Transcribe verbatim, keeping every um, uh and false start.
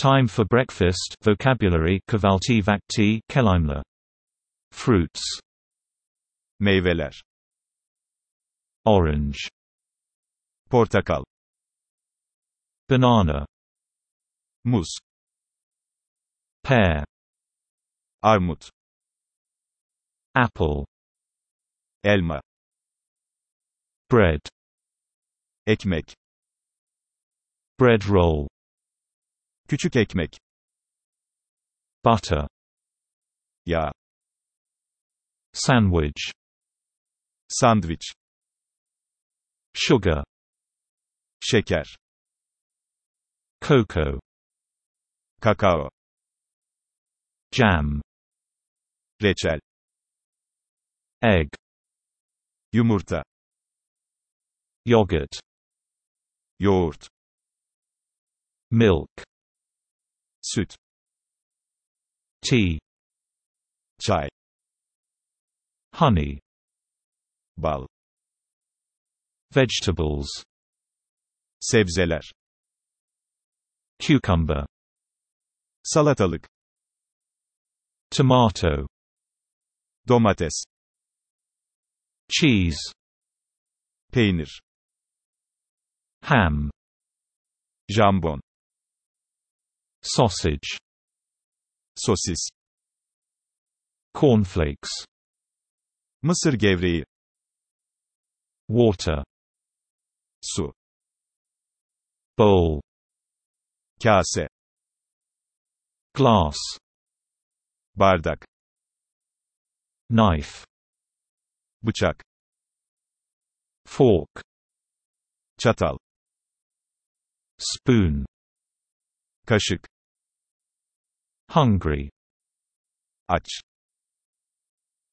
Time for breakfast. Vocabulary: kahvaltı vakti, kelimler. Fruits: Meyveler. orange, Portakal. banana, Muz. pear, Armut. apple, Elma. bread, Ekmek. bread roll, Küçük ekmek. butter, Yağ. sandwich, Sandviç. sugar, Şeker. cocoa, Kakao. jam, Reçel. egg, Yumurta. yogurt, Yoğurt. milk, Süt. tea, Çay. honey, Bal. vegetables, Sebzeler. cucumber, Salatalık. tomato, Domates. cheese, Peynir. ham, Jambon. sausage, Sosis. cornflakes, Mısır gevreği. water, Su. bowl, Kase. glass, Bardak. knife, Bıçak. fork, Çatal. spoon, Kaşık. hungry, Aç.